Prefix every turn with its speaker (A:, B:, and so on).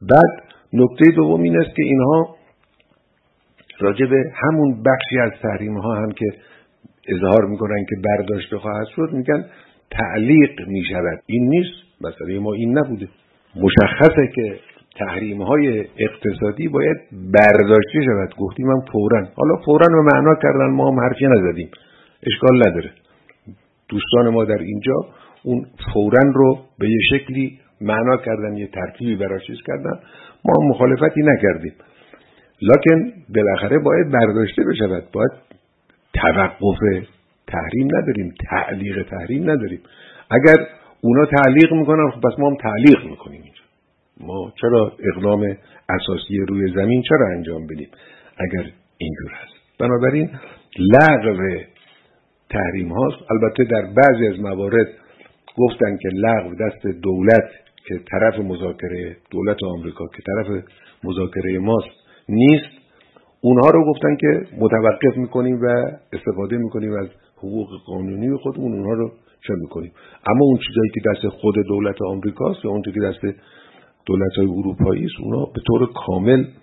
A: بعد نکته دوم این است که اینها راجع به همون بخشی از تحریم ها هم که اظهار میکنن که برداشته خواهد شد میگن تعلیق میشود. این نیست، مسئله ما این نبوده. مشخصه که تحریم های اقتصادی باید برداشته شود. گفتیم هم فوراً. حالا فوراً رو معنا کردن، ما هم حرفی نزدیم، اشکال نداره. دوستان ما در اینجا اون فوراً رو به یه شکلی معنا کردن، یه ترکیبی براش چیز کردن، ما هم مخالفتی نکردیم. لکن بالاخره باید برداشته بشود. باید توقف تحریم نداریم، تعلیق تحریم نداریم. اگر اونا تعلیق میکنن خب پس ما هم تعلیق میکنیم اینجا. ما چرا اقدام اساسی روی زمین چرا انجام بدیم اگر اینجور هست؟ بنابراین لغو تحریم هاست. البته در بعضی از موارد گفتن که لغو دست دولت که طرف مذاکره، دولت آمریکا که طرف مذاکره ماست نیست، اونها رو گفتن که متوقف میکنیم و استفاده میکنیم از حقوق قانونی خودمون، اونها رو چه میکنیم. اما اون چیزایی که دست خود دولت آمریکاست یا اون چیزی که دست دولت‌های اروپایی است، اونها به طور کامل